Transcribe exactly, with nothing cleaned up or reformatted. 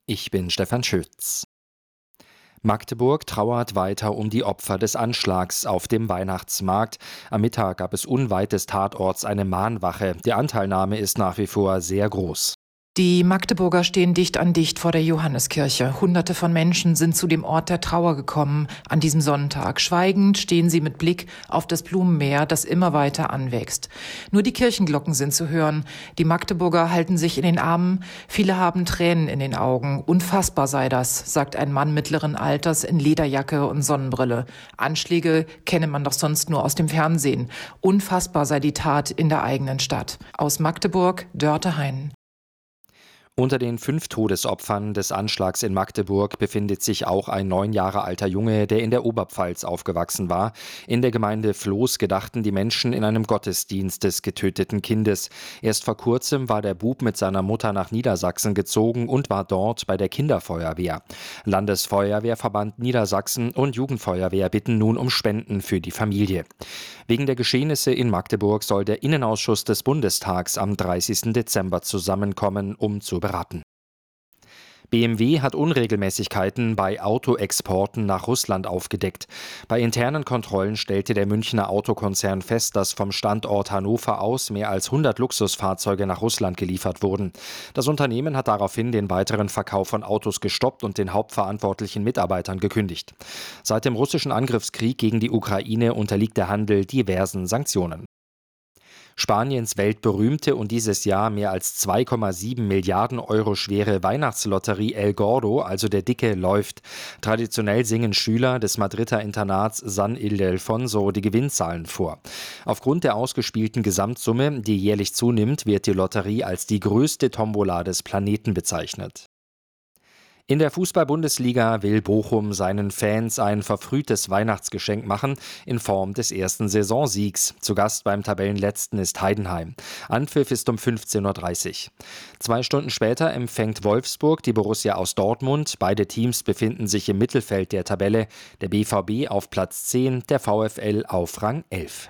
Ich bin Stefan Schütz. Magdeburg trauert weiter um die Opfer des Anschlags auf dem Weihnachtsmarkt. Am Mittag gab es unweit des Tatorts eine Mahnwache. Die Anteilnahme ist nach wie vor sehr groß. Die Magdeburger stehen dicht an dicht vor der Johanneskirche. Hunderte von Menschen sind zu dem Ort der Trauer gekommen an diesem Sonntag. Schweigend stehen sie mit Blick auf das Blumenmeer, das immer weiter anwächst. Nur die Kirchenglocken sind zu hören. Die Magdeburger halten sich in den Armen. Viele haben Tränen in den Augen. Unfassbar sei das, sagt ein Mann mittleren Alters in Lederjacke und Sonnenbrille. Anschläge kenne man doch sonst nur aus dem Fernsehen. Unfassbar sei die Tat in der eigenen Stadt. Aus Magdeburg, Dörte Hein. Unter den fünf Todesopfern des Anschlags in Magdeburg befindet sich auch ein neun Jahre alter Junge, der in der Oberpfalz aufgewachsen war. In der Gemeinde Floß gedachten die Menschen in einem Gottesdienst des getöteten Kindes. Erst vor kurzem war der Bub mit seiner Mutter nach Niedersachsen gezogen und war dort bei der Kinderfeuerwehr. Landesfeuerwehrverband Niedersachsen und Jugendfeuerwehr bitten nun um Spenden für die Familie. Wegen der Geschehnisse in Magdeburg soll der Innenausschuss des Bundestags am dreißigsten Dezember zusammenkommen, um zu beraten. B M W hat Unregelmäßigkeiten bei Autoexporten nach Russland aufgedeckt. Bei internen Kontrollen stellte der Münchner Autokonzern fest, dass vom Standort Hannover aus mehr als hundert Luxusfahrzeuge nach Russland geliefert wurden. Das Unternehmen hat daraufhin den weiteren Verkauf von Autos gestoppt und den hauptverantwortlichen Mitarbeitern gekündigt. Seit dem russischen Angriffskrieg gegen die Ukraine unterliegt der Handel diversen Sanktionen. Spaniens weltberühmte und dieses Jahr mehr als zwei Komma sieben Milliarden Euro schwere Weihnachtslotterie El Gordo, also der Dicke, läuft. Traditionell singen Schüler des Madrider Internats San Ildefonso die Gewinnzahlen vor. Aufgrund der ausgespielten Gesamtsumme, die jährlich zunimmt, wird die Lotterie als die größte Tombola des Planeten bezeichnet. In der Fußball-Bundesliga will Bochum seinen Fans ein verfrühtes Weihnachtsgeschenk machen in Form des ersten Saisonsiegs. Zu Gast beim Tabellenletzten ist Heidenheim. Anpfiff ist um fünfzehn Uhr dreißig. Zwei Stunden später empfängt Wolfsburg die Borussia aus Dortmund. Beide Teams befinden sich im Mittelfeld der Tabelle. Der B V B auf Platz zehn, der VfL auf Rang elf.